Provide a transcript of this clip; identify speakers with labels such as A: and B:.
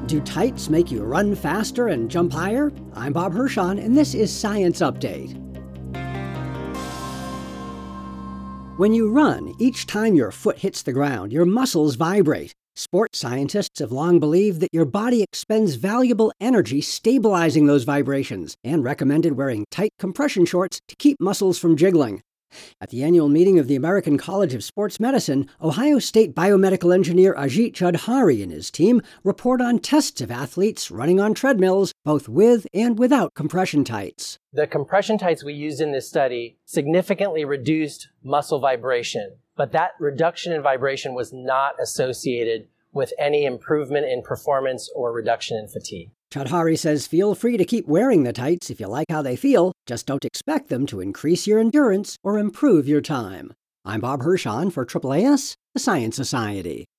A: Do tights make you run faster and jump higher? I'm Bob Hirschon, and this is Science Update. When you run, each time your foot hits the ground, your muscles vibrate. Sports scientists have long believed that your body expends valuable energy stabilizing those vibrations and recommended wearing tight compression shorts to keep muscles from jiggling. At the annual meeting of the American College of Sports Medicine, Ohio State biomedical engineer Ajit Choudhary and his team report on tests of athletes running on treadmills, both with and without compression tights.
B: The compression tights we used in this study significantly reduced muscle vibration, but that reduction in vibration was not associated with any improvement in performance or reduction in fatigue.
A: Choudhary says feel free to keep wearing the tights if you like how they feel, just don't expect them to increase your endurance or improve your time. I'm Bob Hirschon for AAAS, the Science Society.